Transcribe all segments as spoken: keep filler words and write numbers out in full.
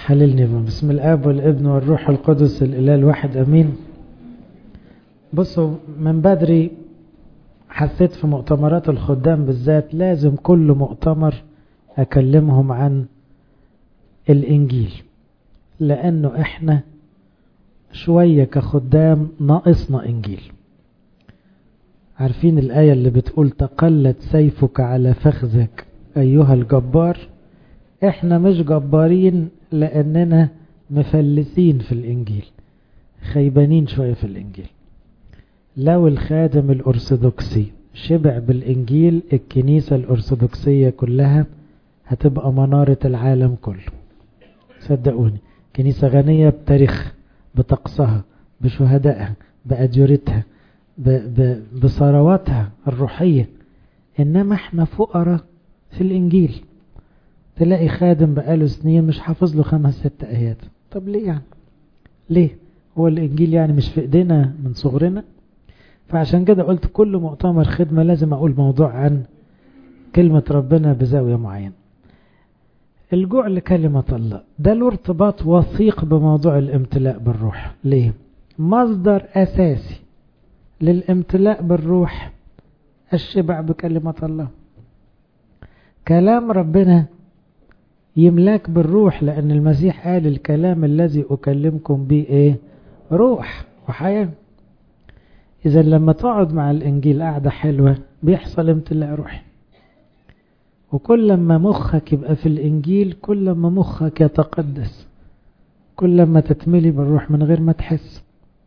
حللني بسم الآب والابن والروح القدس الإله الواحد أمين. بصوا، من بدري حسيت في مؤتمرات الخدام بالذات لازم كل مؤتمر أكلمهم عن الإنجيل، لأنه إحنا شوية كخدام ناقصنا إنجيل. عارفين الآية اللي بتقول تقلت سيفك على فخذك أيها الجبار؟ إحنا مش جبارين لأننا مفلسين في الإنجيل، خيبانين شوية في الإنجيل. لو الخادم الأرثوذكسي شبع بالإنجيل، الكنيسة الأرثوذكسية كلها هتبقى منارة العالم كله. صدقوني، كنيسة غنية بتاريخ، بطقسها، بشهدائها، بأجورتها، بثرواتها الروحية. إنما احنا فقراء في الإنجيل. تلاقي خادم بقاله سنين مش حافظ له خمس ست آيات. طب ليه يعني؟ ليه؟ هو الإنجيل يعني مش في إيدينا من صغرنا؟ فعشان كده قلت كل مؤتمر خدمة لازم أقول موضوع عن كلمة ربنا بزاوية معينة. الجوع لكلمة الله ده له ارتباط وثيق بموضوع الامتلاء بالروح. ليه؟ مصدر أساسي للامتلاء بالروح الشبع بكلمة الله. كلام ربنا يملاك بالروح، لأن المسيح قال الكلام الذي أكلمكم به إيه؟ روح وحياة. إذا لما تقعد مع الإنجيل قاعدة حلوة بيحصل امتلاء روحي. وكل ما مخك يبقى في الإنجيل كل ما مخك يتقدس، كل ما تتملي بالروح من غير ما تحس.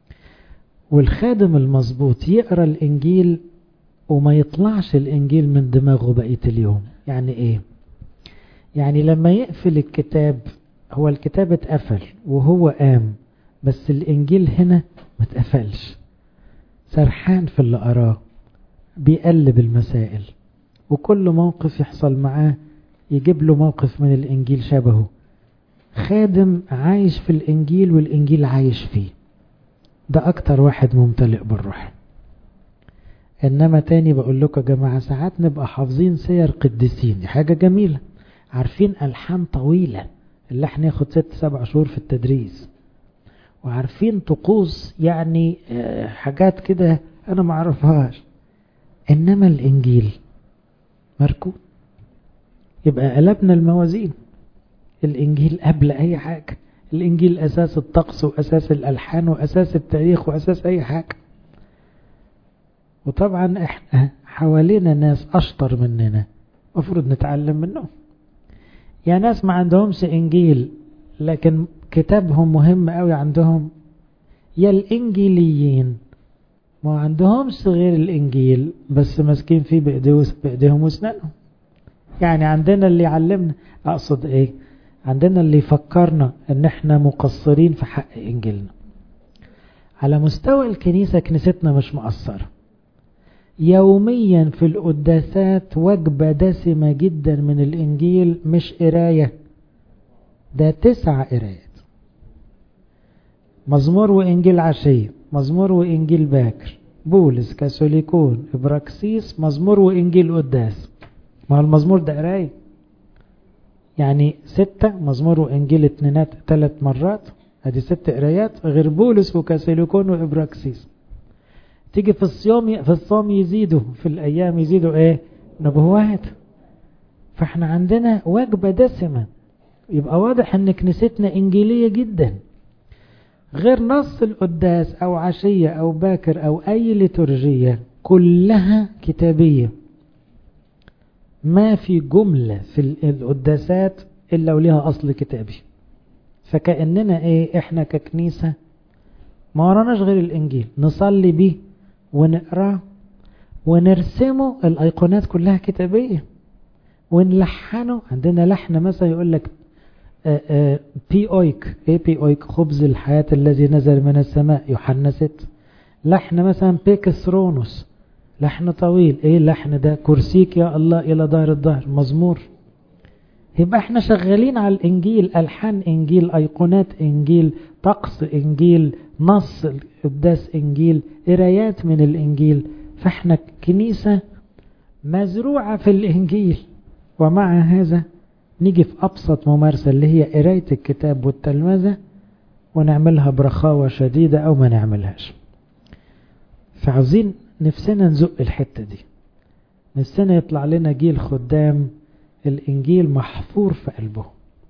والخادم المظبوط يقرأ الإنجيل وما يطلعش الإنجيل من دماغه بقية اليوم. يعني إيه؟ يعني لما يقفل الكتاب، هو الكتاب اتقفل وهو قام، بس الإنجيل هنا ما اتقفلش، سرحان في اللي أراه، بيقلب المسائل، وكل موقف يحصل معاه يجيب له موقف من الإنجيل شبهه. خادم عايش في الإنجيل والإنجيل عايش فيه، ده أكتر واحد ممتلئ بالروح. إنما تاني بقول لكم يا جماعة، ساعات نبقى حافظين سير قديسين، دي حاجة جميلة، عارفين ألحان طويلة، اللحن ياخد ست سبع شهور في التدريس، وعارفين طقوس يعني حاجات كده أنا ما أعرفهاش. إنما الإنجيل مركون، يبقى قلبنا الموازين. الإنجيل قبل أي حاجة، الإنجيل أساس الطقس وأساس الألحان وأساس التاريخ وأساس أي حاجة. وطبعا إحنا حوالينا ناس أشطر مننا، مفروض نتعلم منهم. يا ناس ما عندهمش إنجيل لكن كتابهم مهم قوي عندهم، يا الإنجيليين ما عندهمش غير الإنجيل بس ماسكين فيه بإيديهم واسنانهم. يعني عندنا اللي يعلمنا، أقصد إيه؟ عندنا اللي يفكرنا إن إحنا مقصرين في حق إنجيلنا. على مستوى الكنيسة، كنيستنا مش مقصرة. يوميا في القداسات وجبة دسمة جدا من الإنجيل، مش قراية، ده تسع قرايات. مزمور وإنجيل عشية، مزمور وإنجيل باكر، بولس، كاثوليكون، إبراكسيس، مزمور وإنجيل قداس. ما هو المزمور ده قراية، يعني ستة، مزمور وإنجيل اتنينات ثلاث مرات، ادي ست قرايات غير بولس وكاثوليكون وإبراكسيس. تيجي في الصيام، في الصوم يزيدوا، في الأيام يزيدوا إيه؟ نبوات. فإحنا عندنا وجبة دسمة. يبقى واضح إن كنيستنا إنجيلية جدا، غير نص القداس أو عشية أو باكر أو أي ليتورجية، كلها كتابية. ما في جملة في القداسات إلا وليها أصل كتابي. فكأننا إيه؟ إحنا ككنيسة ما وراناش غير الإنجيل، نصلي بيه ونقرأ ونرسمه. الأيقونات كلها كتابية، ونلحنه. عندنا لحن مثلا يقول لك بي أويك، ايه بي أويك؟ خبز الحياة الذي نزل من السماء، يوحنا ستة. لحن مثلا بيكسرونوس، لحن طويل، ايه اللحن ده؟ كرسيك يا الله إلى دار الدهر، مزمور. يبقى احنا شغالين على الإنجيل، ألحان إنجيل، أيقونات إنجيل، طقس إنجيل، نص القداس إنجيل، قرايات من الإنجيل. فاحنا كنيسة مزروعة في الإنجيل، ومع هذا نيجي في أبسط ممارسة اللي هي قراية الكتاب والتلمذة ونعملها برخاوة شديدة أو ما نعملهاش. فعاوزين نفسنا نزق الحتة دي، نفسنا يطلع لنا جيل خدام الإنجيل محفور في قلبه.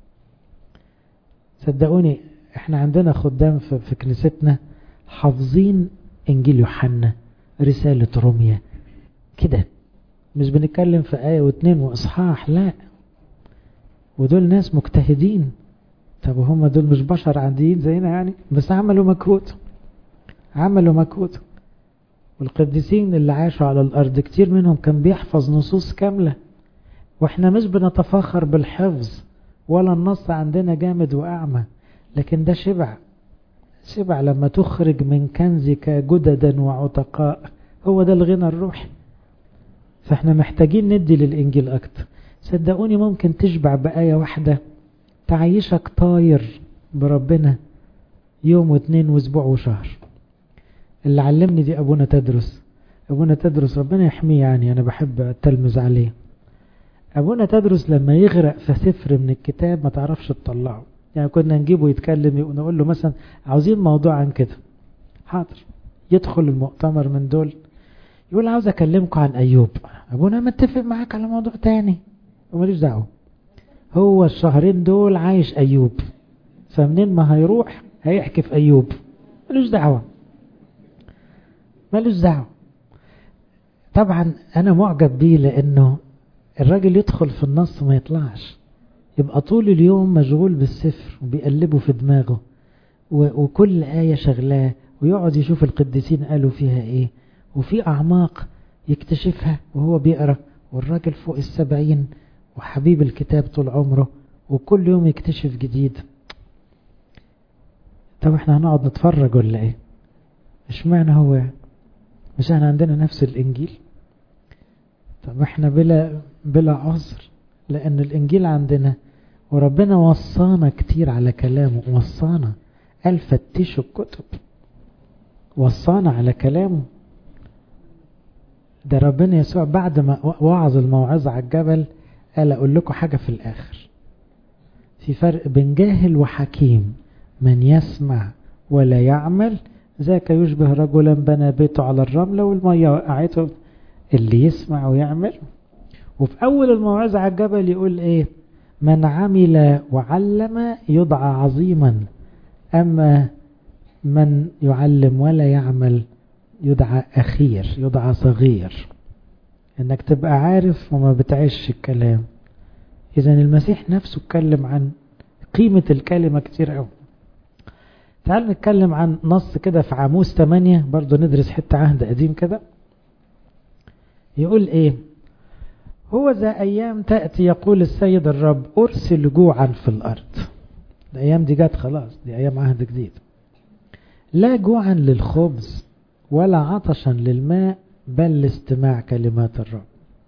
صدقوني احنا عندنا خدام في, في كنيستنا حافظين إنجيل يوحنا، رسالة روميا كده، مش بنتكلم في آية واتنين وإصحاح، لا، ودول ناس مجتهدين. طب هم دول مش بشر عاديين زينا يعني، بس عملوا مجهود، عملوا مجهود. والقديسين اللي عاشوا على الأرض كتير منهم كان بيحفظ نصوص كاملة، واحنا مش بنتفاخر بالحفظ ولا النص عندنا جامد وأعمى، لكن ده شبع، شبع لما تخرج من كنزك جددا وعتقاء، هو ده الغنى الروحي. فاحنا محتاجين ندي للإنجيل أكتر. صدقوني ممكن تشبع بآية واحدة تعيشك طاير بربنا يوم واثنين واسبوع وشهر. اللي علمني دي أبونا تدرس، أبونا تدرس ربنا يحميه، يعني أنا بحب أتلمذ عليه. أبونا تدرس لما يغرق في سفر من الكتاب ما تعرفش تطلعه، يعني كنا نجيبه يتكلم ونقول له مثلا عاوزين موضوع عن كده، حاضر، يدخل المؤتمر من دول يقول عاوز أكلمكم عن أيوب، أبونا متفق معاك على موضوع تاني وماليش دعوه، هو الشهرين دول عايش أيوب، فمنين ما هيروح هيحكي في أيوب، مالوش دعوه مالوش دعوه. طبعا أنا معجب بيه لأنه الراجل يدخل في النص ما يطلعش، يبقى طول اليوم مشغول بالسفر وبيقلبه في دماغه، وكل آية شغلاه، ويقعد يشوف القديسين قالوا فيها ايه، وفي أعماق يكتشفها وهو بيقرأ. والراجل فوق السبعين وحبيب الكتاب طول عمره، وكل يوم يكتشف جديد. طب احنا هنقعد نتفرج ولا ايه؟ مش معنى هو مش احنا عندنا نفس الإنجيل؟ طب احنا بلا بلا عذر، لأن الإنجيل عندنا، وربنا وصانا كتير على كلامه، وصانا قال فتشوا الكتب، وصانا على كلامه. ده ربنا يسوع بعد ما وعظ الموعظة على الجبل قال أقول لكم حاجة في الآخر، في فرق بين جاهل وحكيم، من يسمع ولا يعمل ذاك يشبه رجلا بنى بيته على الرملة والمية وقعته. اللي يسمع ويعمل. وفي أول الموعظة على الجبل يقول إيه؟ من عمل وعلم يدعى عظيما، أما من يعلم ولا يعمل يدعى أخير، يدعى صغير. إنك تبقى عارف وما بتعيش الكلام. إذن المسيح نفسه اتكلم عن قيمة الكلمة كتير قوي. تعال نتكلم عن نص كده في عاموس ثمانية، برضو ندرس حتى عهد قديم كده. يقول إيه؟ هو ذا أيام تأتي يقول السيد الرب أرسل جوعا في الأرض. الأيام دي جات خلاص، دي أيام عهد جديد. لا جوعا للخبز ولا عطشا للماء، بل لاستماع كلمات الرب.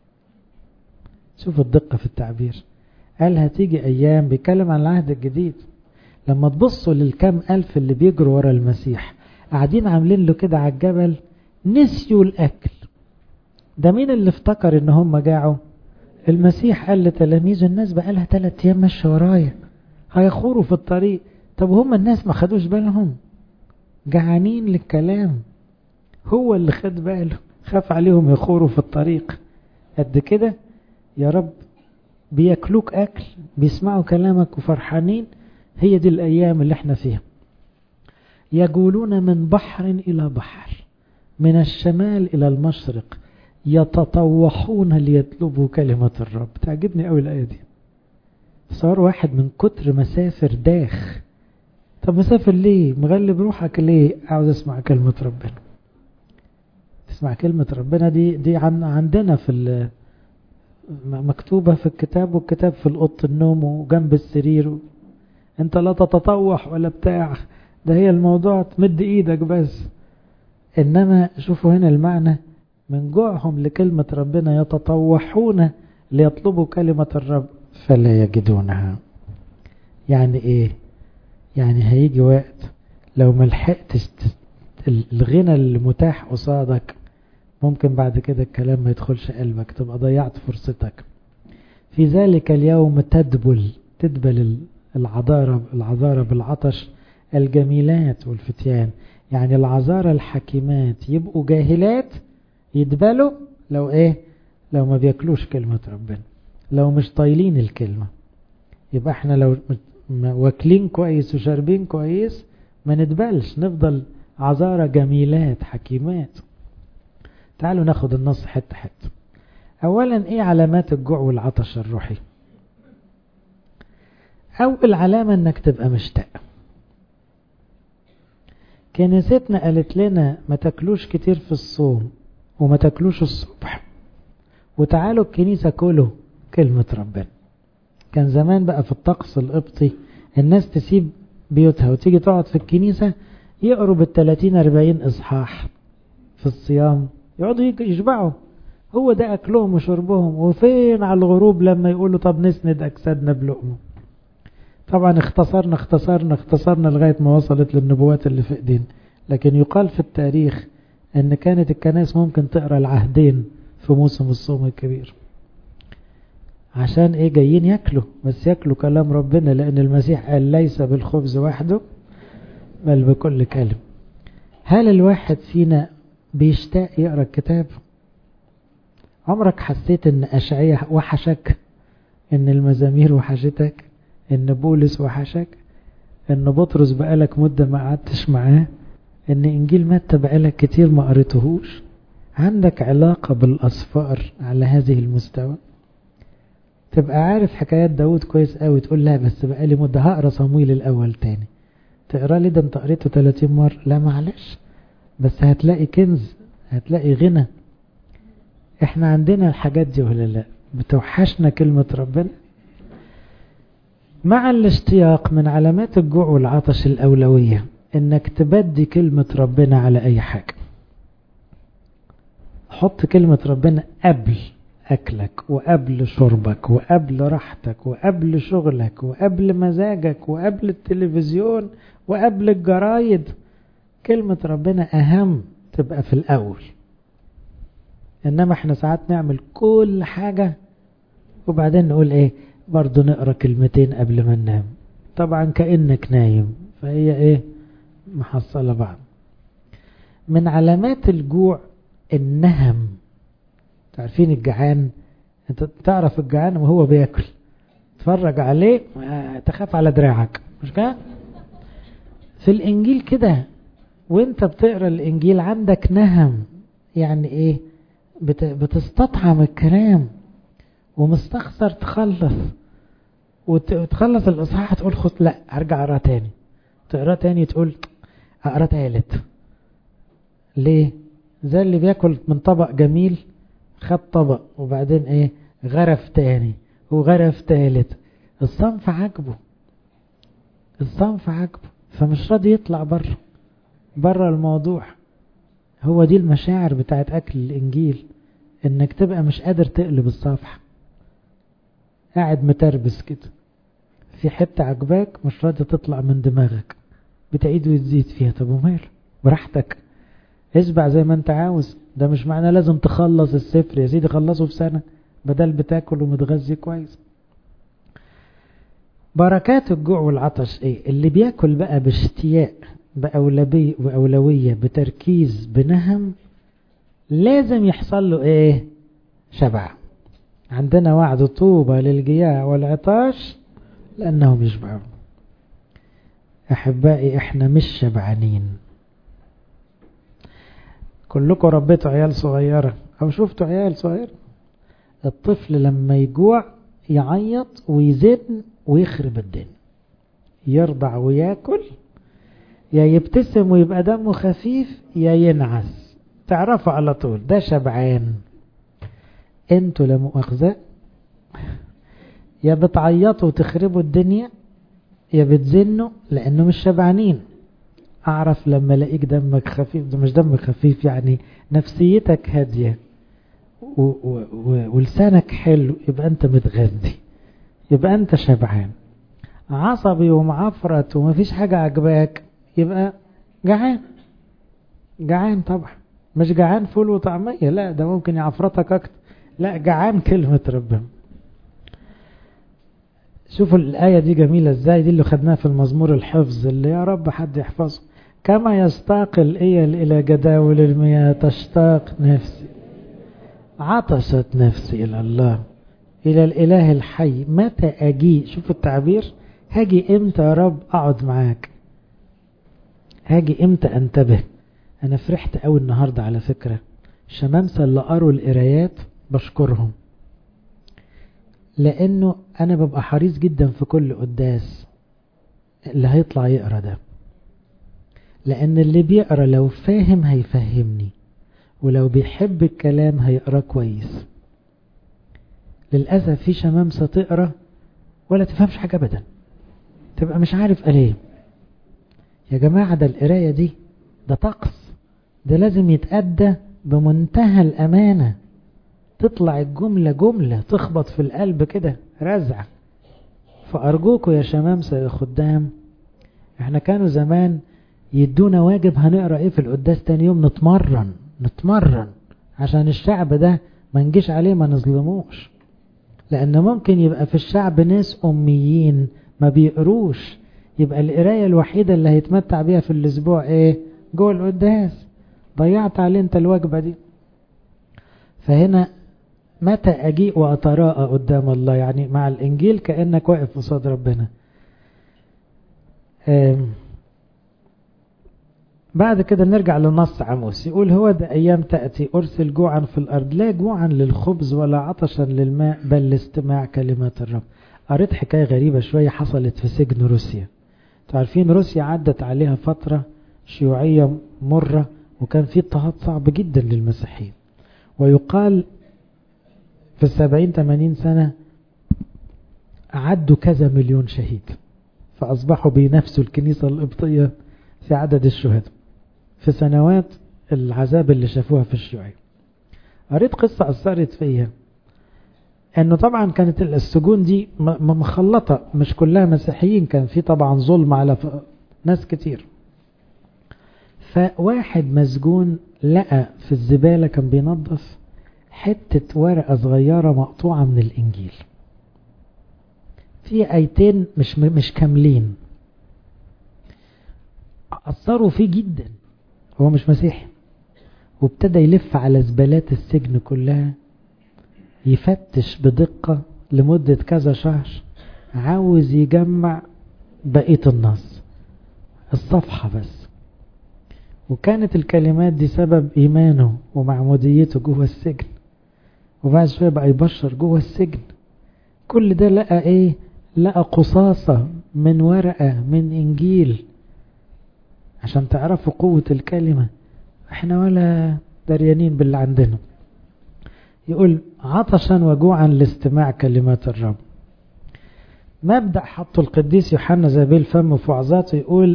شوفوا الدقة في التعبير. قال هتيجي أيام، بيتكلم عن العهد الجديد، لما تبصوا للكم ألف اللي بيجروا ورا المسيح قاعدين عاملين له كده على الجبل، نسيوا الأكل. ده مين اللي افتكر ان هم جاعوا؟ المسيح قال لتلاميذه الناس بقى لها ثلاث ايام ماشيه ورايا، هيخوروا في الطريق. طب هم الناس ما خدوش بالهم؟ جعانين للكلام، هو اللي خد باله، خاف عليهم يخوروا في الطريق. قد كده يا رب بياكلوك اكل، بيسمعوا كلامك وفرحانين. هي دي الايام اللي احنا فيها. يجولون من بحر الى بحر، من الشمال الى المشرق، يتطوحون ليطلبوا كلمة الرب. تعجبني قوي الآية دي. صار واحد من كتر مسافر داخ. طب مسافر ليه؟ مغلب روحك ليه؟ عاوز اسمع كلمة ربنا. تسمع كلمة ربنا دي دي عن عندنا في مكتوبة في الكتاب، والكتاب في الأوضة النوم وجنب السرير. انت لا تتطوح ولا بتاع، ده هي الموضوع تمد ايدك بس. انما شوفوا هنا المعنى، من جوعهم لكلمة ربنا يتطوحون ليطلبوا كلمة الرب فلا يجدونها. يعني ايه؟ يعني هيجي وقت لو ملحقتش الغنى المتاح قصادك، ممكن بعد كده الكلام ما يدخلش قلبك، تبقى ضيعت فرصتك. في ذلك اليوم تدبل تدبل العذارى العذارى بالعطش الجميلات والفتيان. يعني العذارى الحكيمات يبقوا جاهلات يدبلوا لو ايه؟ لو ما بياكلوش كلمة ربنا، لو مش طايلين الكلمة. يبقى احنا لو واكلين كويس وشاربين كويس ما ندبلش، نفضل عذارى جميلات حكيمات. تعالوا ناخد النص حتة حتة. اولا ايه علامات الجوع والعطش الروحي؟ اول علامة انك تبقى مشتاق. كنيستنا قالت لنا ما تاكلوش كتير في الصوم وما تاكلوش الصبح، وتعالوا الكنيسة كلوا كلمة ربنا. كان زمان بقى في الطقس القبطي الناس تسيب بيوتها وتيجي تقعد في الكنيسة يقروا بالثلاثين اربعين اصحاح في الصيام، يقعدوا يشبعوا. هو ده اكلهم وشربهم. وفين على الغروب لما يقولوا طب نسند اجسادنا بلقمه؟ طبعا اختصرنا اختصرنا اختصرنا لغاية ما وصلت للنبوات اللي في ايدين. لكن يقال في التاريخ ان كانت الكنائس ممكن تقرأ العهدين في موسم الصوم الكبير. عشان ايه؟ جايين ياكلوا، بس ياكلوا كلام ربنا، لان المسيح قال ليس بالخبز وحده بل بكل كلمة. هل الواحد فينا بيشتاق يقرأ الكتاب؟ عمرك حسيت ان اشعياء وحشك؟ ان المزامير وحشتك؟ ان بولس وحشك؟ ان بطرس بقالك مدة ما قعدتش معاه؟ ان انجيل متى بقالك كتير ما قريتهوش؟ عندك علاقة بالأصفار على هذه المستوى؟ تبقى عارف حكايات داود كويس قوي، تقول لا بس بقالي مدة هقرا صمويل الأول تاني. تقرا لي ده انت قريته ثلاثين مرة؟ لا معلش، بس هتلاقي كنز، هتلاقي غنى. احنا عندنا الحاجات دي ولا لا؟ بتوحشنا كلمة ربنا. مع الاشتياق من علامات الجوع والعطش الأولوية انك تبدي كلمة ربنا على اي حاجة. حط كلمة ربنا قبل أكلك وقبل شربك وقبل راحتك وقبل شغلك وقبل مزاجك وقبل التلفزيون وقبل الجرايد. كلمة ربنا أهم تبقى في الأول. إنما احنا ساعات نعمل كل حاجة وبعدين نقول ايه؟ برضو نقرأ كلمتين قبل ما ننام. طبعا كأنك نايم، فهي ايه؟ محصلة بعض. من علامات الجوع النهم. تعرفين الجعان؟ انت تعرف الجعان وهو بياكل، تفرج عليه تخاف على دراعك، مش كده؟ في الانجيل كده، وانت بتقرا الانجيل عندك نهم. يعني ايه؟ بتستطعم الكلام ومستخسر تخلص، وتخلص الاصحاح تقول خد لا ارجع اقرا تاني، تقرا تاني تقول اقرا تالت. ليه؟ زي اللي بياكل من طبق جميل، خد طبق وبعدين ايه؟ غرف تاني وغرف تالت. الصنف عجبه، الصنف عجبه، فمش راضي يطلع بره بره الموضوع. هو دي المشاعر بتاعت اكل الانجيل، انك تبقى مش قادر تقلب الصفحة، قاعد متربس كده في حتة عجباك مش راضي تطلع من دماغك، بتعيد وتزيد فيها. طب وماله؟ براحتك، اسبع زي ما انت عاوز. ده مش معنى لازم تخلص السفر يا سيدي، خلصه في سنة بدل بتاكل ومتغذي كويس. بركات الجوع والعطش ايه؟ اللي بياكل بقى باشتياق بأولوية, بأولوية بتركيز بنهم، لازم يحصل له ايه؟ شبع. عندنا وعد طوبى للجياع والعطاش لأنهم يشبعون. أحبائي احنا مش شبعانين. كلكم ربيتوا عيال صغيرة أو شفتوا عيال صغير؟ الطفل لما يجوع يعيط ويزن ويخرب الدنيا، يرضع وياكل، يا يبتسم ويبقى دمه خفيف يا ينعس، تعرفوا على طول ده شبعان. انتوا لمؤاخذة يا بتعيطوا وتخربوا الدنيا يا بتزنوا لأنه مش شبعانين. أعرف لما لاقيك دمك خفيف، ده مش دمك خفيف يعني نفسيتك هادية ولسانك حلو، يبقى أنت متغذي، يبقى أنت شبعان. عصبي ومعفرت ومفيش حاجة عجباك يبقى جعان. جعان طبعا، مش جعان فول وطعمية، لا ده ممكن يعفرتك أكتر، لا جعان كلمة ربنا. شوفوا الآية دي جميلة ازاي، دي اللي خدناها في المزمور الحفظ اللي يا رب حد يحفظه. كما يستاق الإيل إلى جداول المياه تشتاق نفسي، عطشت نفسي إلى الله، إلى الإله الحي. متى أجي؟ شوف التعبير، هاجي إمتى يا رب أقعد معاك، هاجي إمتى أنتبه. أنا فرحت أوي النهاردة على فكرة، الشمامسة اللي قروا القرايات بشكرهم، لأنه أنا ببقى حريص جدا في كل قداس اللي هيطلع يقرأ ده، لأن اللي بيقرأ لو فاهم هيفهمني، ولو بيحب الكلام هيقرأ كويس. للأسف في شمامسة تقرأ ولا تفهمش حاجة أبدا، تبقى مش عارف قال. يا جماعة ده القراية دي ده طقس، ده لازم يتأدى بمنتهى الأمانة، تطلع الجملة جملة تخبط في القلب كده رزع. فأرجوكوا يا شمامسة يا خدام، احنا كانوا زمان يدونا واجب هنقرأ ايه في القداس، تاني يوم نتمرن نتمرن عشان الشعب ده ما نجيش عليه ما نظلموش، لأن ممكن يبقى في الشعب ناس أميين ما بيقروش، يبقى القراية الوحيدة اللي هيتمتع بيها في الأسبوع ايه؟ جوه القداس. ضيعت عليه انت الوجبة دي. فهنا متى أجيء وأتراءى قدام الله، يعني مع الإنجيل كأنك واقف قصاد ربنا. بعد كده نرجع لنص عموس، يقول هو ده أيام تأتي أرسل جوعا في الأرض، لا جوعا للخبز ولا عطشا للماء بل لاستماع كلمات الرب. قريت حكاية غريبة شوية حصلت في سجن روسيا. تعرفين روسيا عدت عليها فترة شيوعية مرة، وكان في اضطهاد صعب جدا للمسيحيين، ويقال في السبعين ثمانين سنة عدوا كذا مليون شهيد، فأصبحوا بينافسوا الكنيسة القبطية في عدد الشهداء في سنوات العذاب اللي شافوها في الشيوعية. قريت قصة أثرت فيها، أنه طبعا كانت السجون دي مخلطة، مش كلها مسيحيين، كان في طبعا ظلم على ناس كتير. فواحد مسجون لقى في الزبالة كان بينظف حتة ورقة صغيرة مقطوعة من الإنجيل، في آيتين مش مش كاملين، أثروا فيه جدا. هو مش مسيحي، وابتدى يلف على زبالات السجن كلها يفتش بدقة لمدة كذا شهر، عاوز يجمع بقية النص الصفحة بس. وكانت الكلمات دي سبب إيمانه ومعموديته جوه السجن، وبعد شوية بقى يبشر جوه السجن. كل ده لقى ايه؟ لقى قصاصة من ورقة من إنجيل. عشان تعرفوا قوة الكلمة، احنا ولا دريانين باللي عندنا. يقول عطشا وجوعا لاستماع كلمات الرب. مبدأ حطه القديس يوحنا زابيل فم في وعظاته، يقول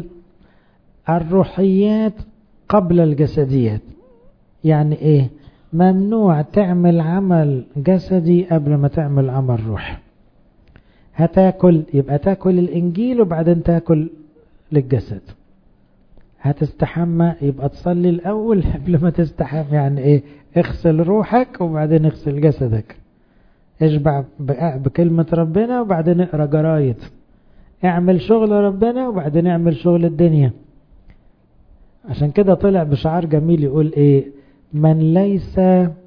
الروحيات قبل الجسديات. يعني ايه؟ ممنوع تعمل عمل جسدي قبل ما تعمل عمل روحي. هتاكل يبقى تاكل الإنجيل وبعدين تاكل للجسد. هتستحمى يبقى تصلي الأول قبل ما تستحمى. يعني ايه؟ اغسل روحك وبعدين اغسل جسدك. اشبع بكلمة ربنا وبعدين اقرأ جرايد. اعمل شغل ربنا وبعدين اعمل شغل الدنيا. عشان كده طلع بشعار جميل يقول ايه؟ من ليس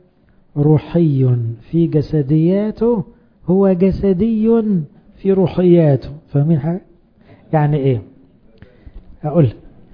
روحي في جسدياته هو جسدي في روحياته. فاهمين حاجة؟ يعني ايه؟ اقول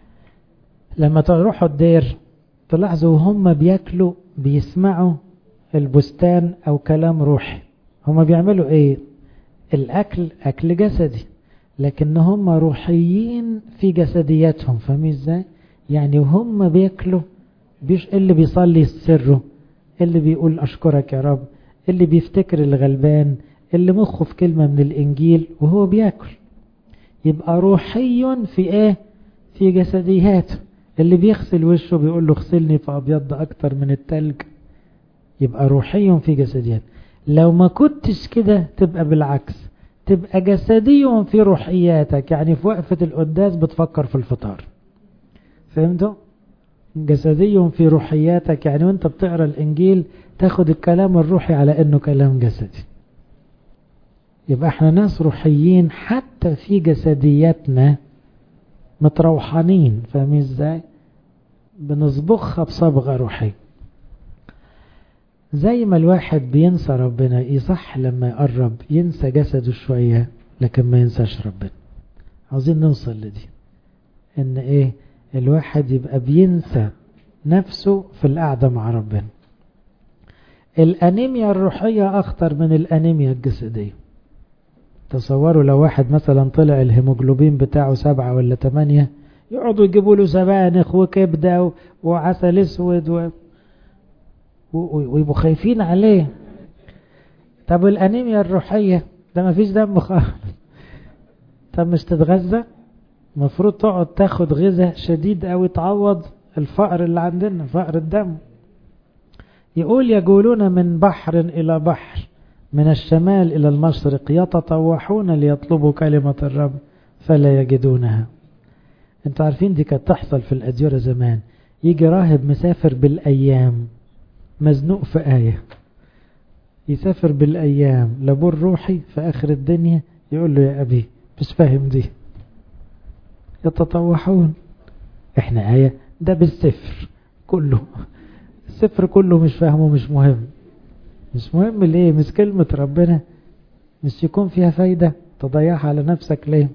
لما تروحوا الدير تلاحظوا هم بياكلوا بيسمعوا البستان او كلام روحي. هم بيعملوا ايه؟ الاكل اكل جسدي، لكن هم روحيين في جسدياتهم. فاهمين ازاي؟ يعني وهم بياكلوا بيش اللي بيصلي سره، اللي بيقول أشكرك يا رب، اللي بيفتكر الغلبان، اللي مخه في كلمة من الإنجيل وهو بياكل، يبقى روحي في إيه؟ في جسدياته. اللي بيغسل وشه بيقول له اغسلني فأبيض أكتر من التلج، يبقى روحي في جسدياته. لو ما كنتش كده تبقى بالعكس، تبقى جسدي في روحياتك. يعني في وقفة القداس بتفكر في الفطار. فهمتوا؟ جسدي في روحياتك، يعني وانت بتقرأ الإنجيل تاخد الكلام الروحي على انه كلام جسدي. يبقى احنا ناس روحيين حتى في جسدياتنا متروحانين. فاهمين ازاي؟ بنصبغها بصبغة روحية. زي ما الواحد بينسى ربنا، يصح لما يقرب ينسى جسده شوية لكن ما ينساش ربنا. عاوزين نوصل لدي، ان ايه، الواحد يبقى بينسى نفسه في القعدة مع ربنا. الانيميا الروحية اخطر من الانيميا الجسدية. تصوروا لو واحد مثلا طلع الهيموجلوبين بتاعه سبعة ولا تمانية، يقعدوا يجيبوا له سبانخ وكبدة وعسل اسود و... ويبقوا خايفين عليه. طب الانيميا الروحية ده ما فيش دم خالص. طب مش تتغذى؟ مفروض تقعد تاخد غذاء شديد او تعوض الفقر اللي عندنا، فقر الدم. يقول يقولون من بحر الى بحر، من الشمال الى المشرق، يتطوحون ليطلبوا كلمة الرب فلا يجدونها. انتوا عارفين دي كانت تحصل في الأديرة زمان. يجي راهب مسافر بالأيام مزنوق في آية، يسافر بالأيام لابور روحي في آخر الدنيا، يقول له يا أبي مش فاهم دي. يتطوحون. احنا آية ده بالسفر كله، السفر كله مش فاهمه، مش مهم. مش مهم ليه؟ مش كلمة ربنا مش يكون فيها فايدة تضيعها على نفسك ليه؟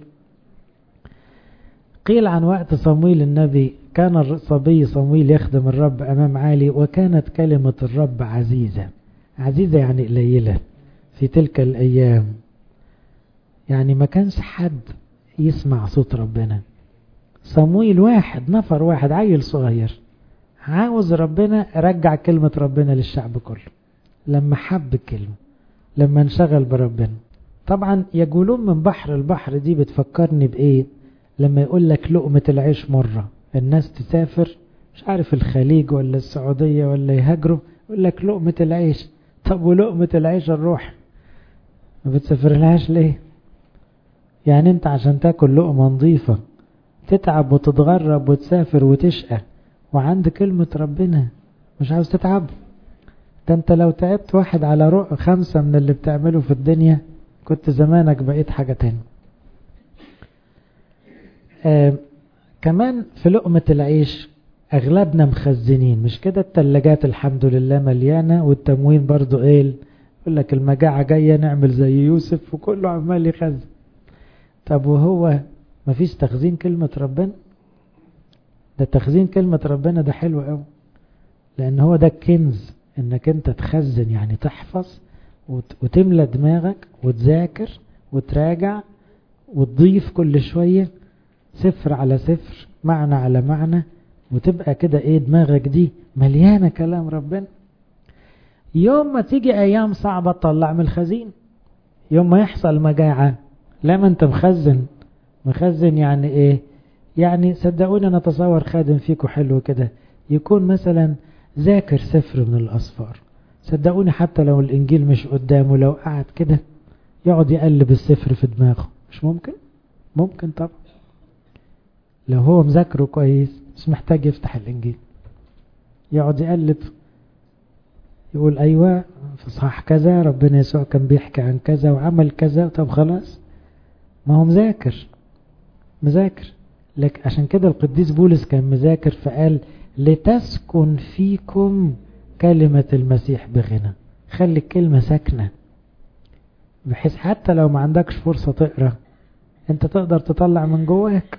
قيل عن وقت صمويل النبي، كان الصبي صمويل يخدم الرب أمام عالي، وكانت كلمة الرب عزيزة. عزيزة يعني قليلة في تلك الأيام، يعني ما كانش حد يسمع صوت ربنا. صمويل واحد نفر واحد عيل صغير عاوز ربنا رجع كلمة ربنا للشعب كله، لما حب الكلمة، لما انشغل بربنا. طبعا يقولون من بحر البحر دي بتفكرني بإيه؟ لما يقول لك لقمة العيش مرة، الناس تسافر مش عارف الخليج ولا السعودية ولا يهاجروا، يقول لك لقمة العيش. طب ولقمة العيش الروح ما بتسافر لهاش ليه؟ يعني انت عشان تاكل لقمة نظيفة تتعب وتتغرب وتسافر وتشقى، وعند كلمة ربنا مش عاوز تتعب؟ ده انت لو تعبت واحد على رق خمسة من اللي بتعمله في الدنيا كنت زمانك بقيت حاجة تاني. آه كمان في لقمة العيش اغلبنا مخزنين، مش كده؟ التلاجات الحمد لله مليانة، والتموين برضو ايه، يقول لك المجاعة جاية نعمل زي يوسف، وكله عمال يخزن. طب وهو مفيش تخزين كلمة ربنا؟ ده تخزين كلمة ربنا ده حلو قوي، لان هو ده الكنز، انك انت تخزن يعني تحفظ وتملى دماغك وتذاكر وتراجع وتضيف كل شوية سفر على سفر، معنى على معنى، وتبقى كده ايه، دماغك دي مليانة كلام ربنا. يوم ما تيجي ايام صعبة تطلع من الخزين، يوم ما يحصل مجاعة لما انت مخزن. مخزن يعني ايه؟ يعني صدقوني انا اتصور خادم فيكم حلو كده يكون مثلا ذاكر سفر من الأسفار. صدقوني حتى لو الإنجيل مش قدامه، لو قعد كده يقعد يقلب السفر في دماغه. مش ممكن؟ ممكن طبعا. لو هو مذاكره كويس مش محتاج يفتح الإنجيل، يقعد يقلب، يقول أيوة في صح كذا ربنا يسوع كان بيحكي عن كذا وعمل كذا. طب خلاص، ما هو مذاكر مذاكر لك. عشان كده القديس بولس كان مذاكر، فقال لتسكن فيكم كلمة المسيح بغنى. خلي الكلمة ساكنة، بحيث حتى لو ما عندكش فرصة تقرأ انت تقدر تطلع من جواك.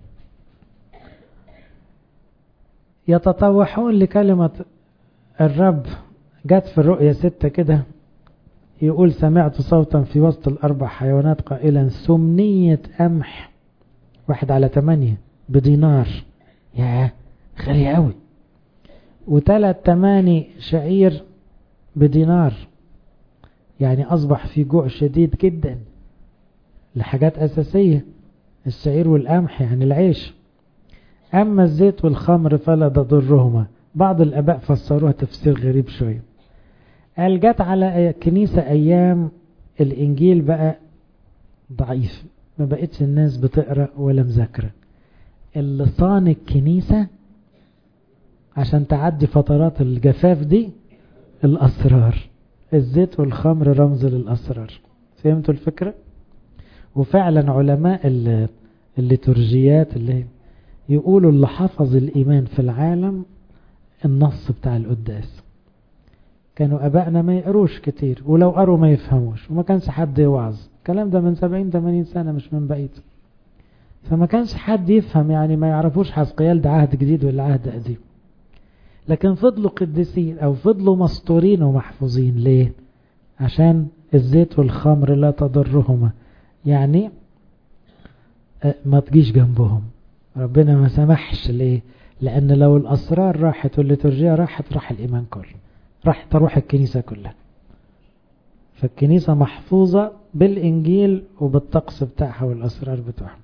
يتطوحون لكلمة الرب. جت في الرؤية ستة كده يقول سمعت صوتا في وسط الأربع حيوانات قائلا سمنية قمح واحد على تمانية بدينار. ياه غالي قوي. وثلاث تماني شعير بدينار، يعني أصبح في جوع شديد جدا لحاجات أساسية، الشعير والقمح يعني العيش. أما الزيت والخمر فلا تضرهما. بعض الآباء فسروها تفسير غريب شوية، قال جت على كنيسة أيام الإنجيل بقى ضعيف، ما بقتش الناس بتقرأ ولا مذاكرة. اللي صان الكنيسة عشان تعدي فترات الجفاف دي الأسرار. الزيت والخمر رمز للأسرار. فهمتوا الفكرة؟ وفعلا علماء الليتورجيات اللي يقولوا اللي حفظ الإيمان في العالم النص بتاع القداس. كانوا أبائنا ما يقروش كتير، ولو قروا ما يفهموش، وما كانش حد يوعظ. الكلام ده من سبعين ثمانين سنة مش من بعيد. فما كانش حد يفهم، يعني ما يعرفوش حزقيال ده عهد جديد ولا عهد قديم. لكن فضلوا قديسين أو فضلوا مسطورين ومحفوظين. ليه؟ عشان الزيت والخمر لا تضرهما، يعني ما تجيش جنبهم. ربنا ما سمحش. ليه؟ لأن لو الأسرار راحت والليتورجية راحت راح الإيمان كله، راح تروح الكنيسة كلها. فالكنيسة محفوظة بالإنجيل وبالطقس بتاعها والأسرار بتاعها.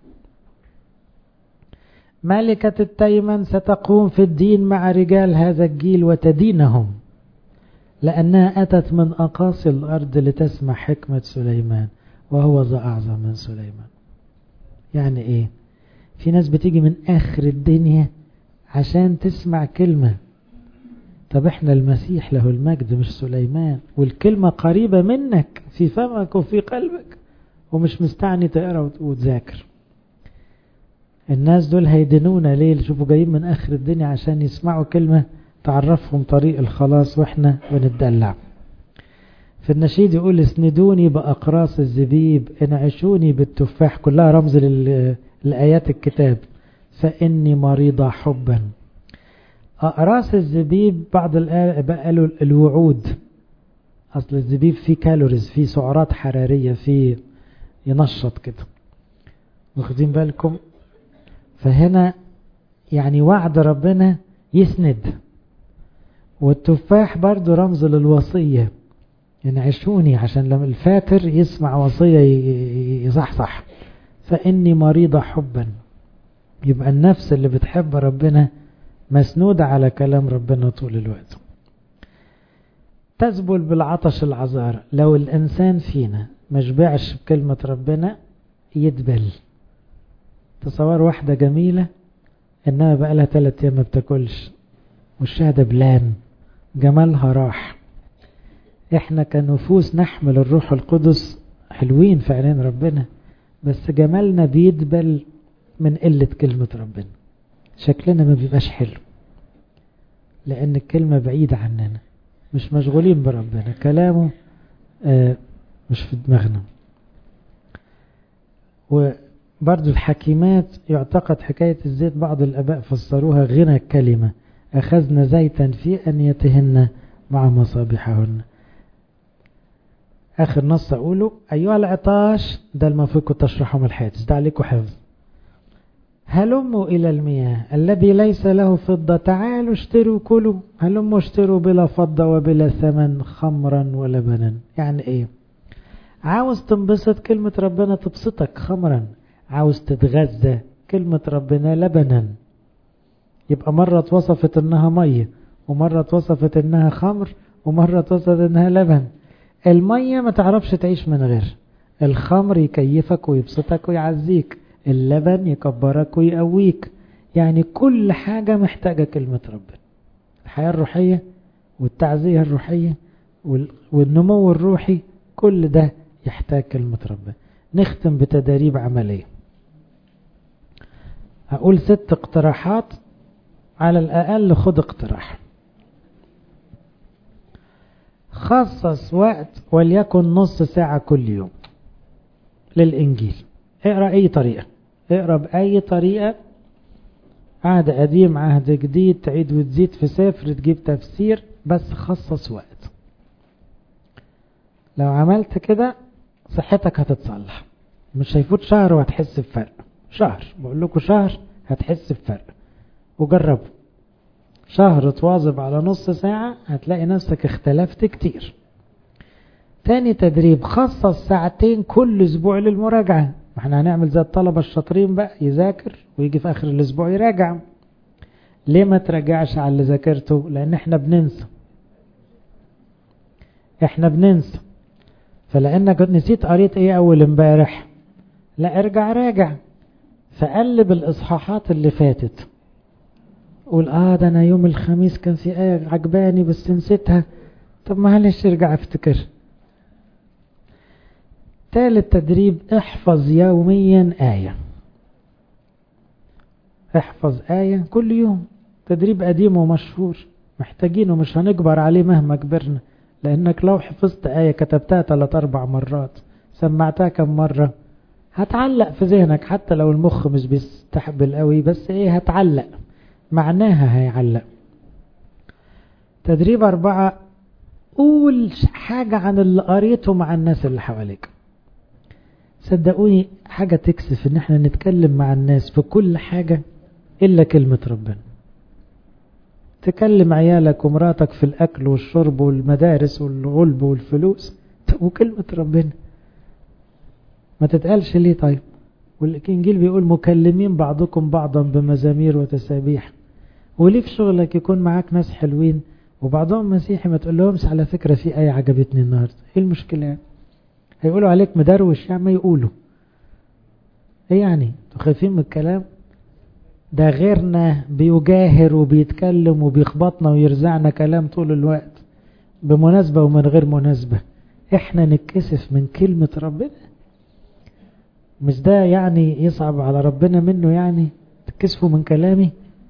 ملكة التيمن ستقوم في الدين مع رجال هذا الجيل وتدينهم، لأنها أتت من أقاصي الأرض لتسمع حكمة سليمان، وهو ذا أعظم من سليمان. يعني إيه؟ في ناس بتيجي من آخر الدنيا عشان تسمع كلمة. طب احنا المسيح له المجد مش سليمان، والكلمة قريبة منك في فمك وفي قلبك، ومش مستعني تقرأ وتذاكر. الناس دول هيدنونا ليه؟ شوفوا جايين من آخر الدنيا عشان يسمعوا كلمة تعرفهم طريق الخلاص، واحنا بنتدلع. في النشيد يقول اسندوني بأقراص الزبيب، انعشوني بالتفاح، كلها رمز للآيات الكتاب. فإني مريضة حبا. أقراص الزبيب بعض الآباء قالوا الوعود. أصل الزبيب فيه كالوريز، فيه سعرات حرارية، فيه ينشط كده، واخدين بالكم؟ فهنا يعني وعد ربنا يسند. والتفاح برضو رمز للوصية، يعني عشوني عشان لما الفاتر يسمع وصية يصحصح. فإني مريضة حبا، يبقى النفس اللي بتحب ربنا مسنودة على كلام ربنا طول الوقت. تذبل بالعطش العذارى. لو الإنسان فينا مشبعش بكلمة ربنا يدبل. تصور واحدة جميلة إنها بقى لها ثلاث أيام ما بتاكلش، وشها دبلان، جمالها راح. احنا كنفوس نحمل الروح القدس حلوين في عينين ربنا، بس جمالنا بيدبل من قلة كلمة ربنا. شكلنا ما بيبقاش حلو لأن الكلمة بعيدة عننا، مش مشغولين بربنا، كلامه آه مش في دماغنا. وبرضو الحكيمات يعتقد حكاية الزيت بعض الآباء فسروها غنى الكلمة، أخذنا زيتا في أنيتهن مع مصابيحهن. آخر نص أقوله أيها العطاش، ده المفروض كنت أشرحهم الحادث ده عليكم حفظ. هلموا إلى المياه الذي ليس له فضة، تعالوا اشتروا كلوا. هلموا اشتروا بلا فضة وبلا ثمن خمرا ولبنا. يعني ايه؟ عاوز تنبسط كلمة ربنا تبسطك خمرا، عاوز تتغذى كلمة ربنا لبنا. يبقى مرة توصفت انها مية، ومرة توصفت انها خمر، ومرة توصفت انها لبن. المية ما تعرفش تعيش من غير، الخمر يكيفك ويبسطك ويعزيك، اللبن يكبرك ويقويك. يعني كل حاجة محتاجة كلمة ربنا. الحياة الروحية والتعزية الروحية والنمو الروحي كل ده يحتاج كلمة ربنا. نختم بتدريب عملية. هقول ست اقتراحات، على الأقل خد اقتراح. خصص وقت وليكن نص ساعة كل يوم للإنجيل. اقرأ أي طريقة، اقرأ بأي طريقة، عهد قديم عهد جديد، تعيد وتزيد في سفر، تجيب تفسير، بس خصص وقت. لو عملت كده صحتك هتتصلح. مش هيفوت شهر وهتحس بفرق. شهر، بقول لكم شهر هتحس بفرق، وجربوا شهر تواظب على نص ساعة هتلاقي نفسك اختلفت كتير. تاني تدريب، خصص ساعتين كل اسبوع للمراجعة. ما احنا هنعمل زي الطلبة الشاطرين بقى، يذاكر ويجي في اخر الاسبوع يراجع. ليه ما تراجعش على اللي ذاكرته؟ لان احنا بننسى احنا بننسى فلانك نسيت قريت ايه اول امبارح، لا ارجع راجع، فقلب الاصحاحات اللي فاتت، قول اه ده انا يوم الخميس كان في ايه عجباني بس نسيتها، طب معلش ارجع افتكر. ثالث تدريب، احفظ يوميا آية. احفظ آية كل يوم. تدريب قديم ومشهور، محتاجينه، مش هنكبر عليه مهما كبرنا، لأنك لو حفظت آية كتبتها ثلاث أربع مرات، سمعتها كم مرة، هتعلق في ذهنك، حتى لو المخ مش بيستحبل قوي، بس ايه، هتعلق معناها، هيعلق. تدريب أربعة، قول حاجة عن اللي قريته مع الناس اللي حواليك. صدقوني حاجة تكسف ان احنا نتكلم مع الناس في كل حاجة إلا كلمة ربنا. تكلم عيالك ومراتك في الأكل والشرب والمدارس والغلب والفلوس، وكلمة ربنا ما تتقالش ليه؟ طيب، والإنجيل بيقول مكلمين بعضكم بعضا بمزامير وتسابيح. وليه في شغلك يكون معاك ناس حلوين وبعضهم مسيحي، ما تقول لهمش على فكرة في آية عجبتني النهاردة؟ ايه المشكلة يعني؟ هيقولوا عليك مدروش، يعني ما يقولوا ايه يعني؟ تخافين من الكلام ده؟ غيرنا بيجاهر وبيتكلم وبيخبطنا ويرزعنا كلام طول الوقت بمناسبة ومن غير مناسبة، احنا نتكسف من كلمة ربنا؟ مش ده يعني يصعب على ربنا منه؟ يعني تكسفوا من كلامي؟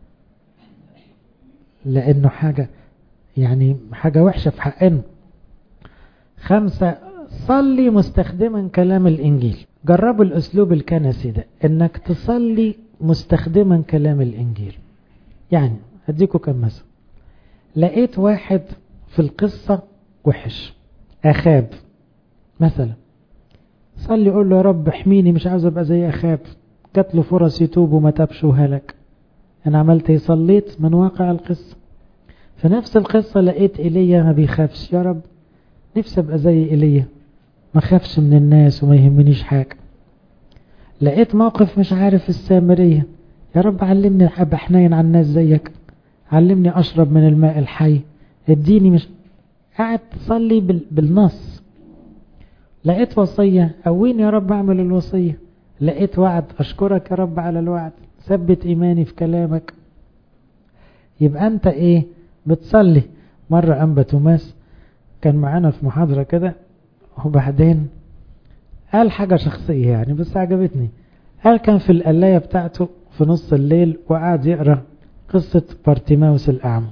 لانه حاجة يعني حاجة وحشة في حقنا. خمسة، صلي مستخدما كلام الإنجيل. جربوا الأسلوب الكنسي ده، انك تصلي مستخدما كلام الإنجيل. يعني هديكوا كم مثل. لقيت واحد في القصة وحش، أخاب مثلا، صلي قول له يا رب احميني، مش عاوز ابقى زي أخاب، جات له فرص يتوب وما تابش وهلك. انا عملت ايه؟ صليت من واقع القصة. في نفس القصة لقيت إيليا ما بيخافش، يا رب نفسي ابقى زي إيليا، ما خافش من الناس وما يهمنيش حاجة. لقيت موقف مش عارف السامرية، يا رب علمني ابقى حنين على الناس زيك، علمني اشرب من الماء الحي، اديني. مش قاعد تصلي بالنص. لقيت وصية، قويني يا رب اعمل الوصية. لقيت وعد، اشكرك يا رب على الوعد، ثبت ايماني في كلامك. يبقى انت ايه؟ بتصلي. مرة انبا توماس كان معانا في محاضرة كده، وبعدين قال حاجة شخصية يعني بس عجبتني. قال كان في القلاية بتاعته في نص الليل وقعد يقرأ قصة بارتيماوس الأعمى،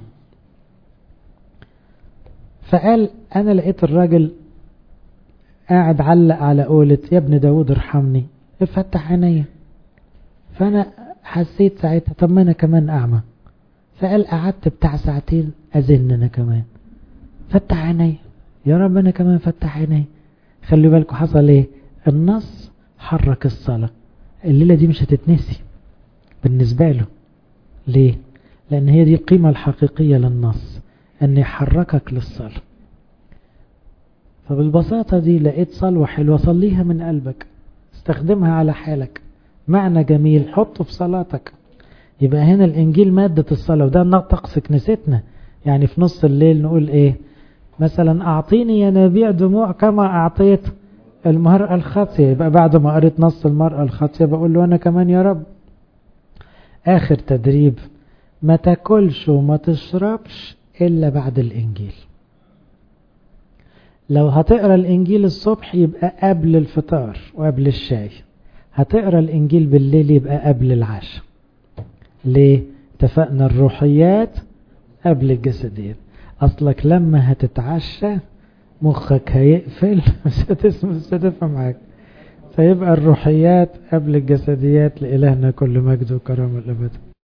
فقال أنا لقيت الراجل قاعد علق على قولة يا ابن داود ارحمني افتح عيني. فأنا حسيت ساعتها طب ما أنا كمان أعمى. فقال قعدت بتاع ساعتين أزن أنا كمان، فتح عيني يا رب أنا كمان فتح عيني. خلي بالكم حصل ايه؟ النص حرك الصلاة. الليلة دي مش هتتنسي بالنسبة له. ليه؟ لأن هي دي القيمة الحقيقية للنص، أن يحركك للصلاة. فبالبساطة دي لقيت صلوة حلوة، صليها من قلبك، استخدمها على حالك، معنى جميل حطه في صلاتك. يبقى هنا الإنجيل مادة الصلاة، وده طقس كنيستنا. يعني في نص الليل نقول ايه مثلا؟ أعطيني ينابيع دموع كما أعطيت المرأة الخاطية. يبقى بعد ما قريت نص المرأة الخاطية بقول له أنا كمان يا رب. آخر تدريب، ما تاكلش وما تشربش إلا بعد الإنجيل. لو هتقرأ الإنجيل الصبح يبقى قبل الفطار وقبل الشاي، هتقرأ الإنجيل بالليل يبقى قبل العشاء. ليه؟ اتفقنا الروحيات قبل الجسديات. أصلك لما هتتعشى مخك هيقفل، مش هتفهم حاجة. فيبقى الروحيات قبل الجسديات. لإلهنا كل مجد وكرامة الأبد.